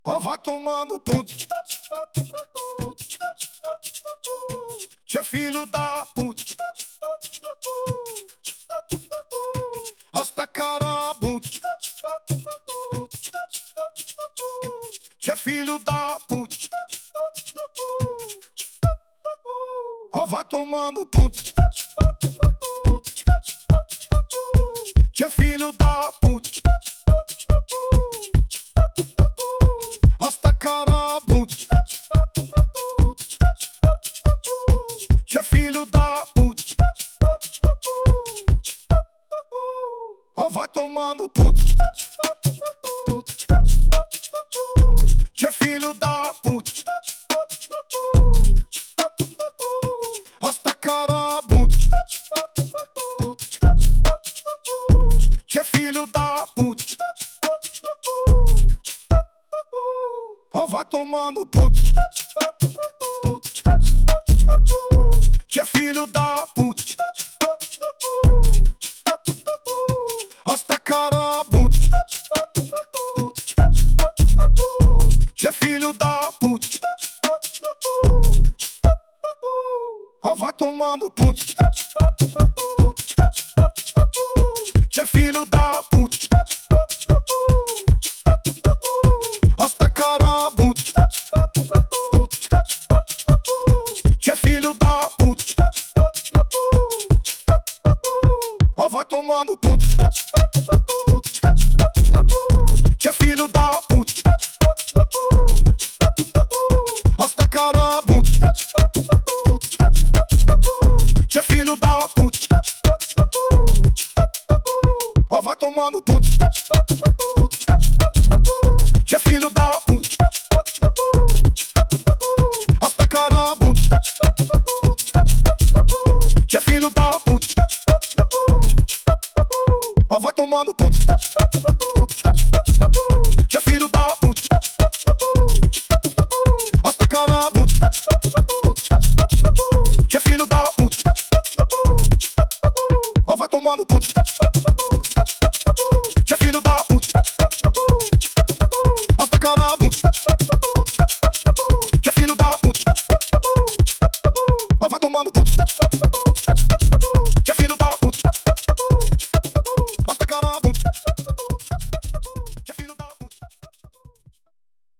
Ó, vai tomando tudo. Tchê, filho da puta. Rasta carabuta. Tchê, filho da puta. Ó, vai tomando tudo. Tchê, filho da puta. Rasta carabuta. Tchê, filho da puta. Ó, vai tomando tudo. Tchê, filho da puta. Rasta carabuta. Tchê, filho da puta. Ó, vai tomando tudo. Tchê, filho da puta. Rasta carabuta. Tchê, filho da puta. Ó, vai tomando tudo. Tchê, filho da puta. Rasta carabuta. Tchê, filho da puta. Ó, vai tomando tudo. Tchê, filho da puta. Rasta carabuta. Tchê, filho da puta. Ó, vai tomando tudo. Tchê, filho da puta. Rasta carabuta. Tchê, filho da puta. Ó, vai tomando tudo. Tchê, filho da puta. Rasta carabuta. Tchê, filho da puta. Ó, vai tomando tudo. Tchê, filho da puta. Rasta carabuta. Tchê, filho da puta. Ó, vai tomando tudo.